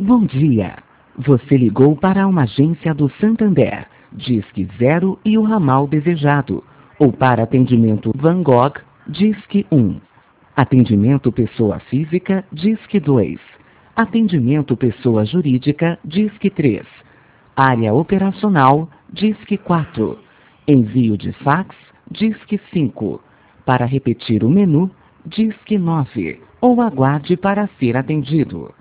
Bom dia. Você ligou para uma agência do Santander, Disque 0 e o ramal desejado. Ou para atendimento Van Gogh, Disque 1. Atendimento pessoa física, Disque 2. Atendimento pessoa jurídica, Disque 3. Área operacional, Disque 4. Envio de fax, Disque 5. Para repetir o menu, Disque 9. Ou aguarde para ser atendido.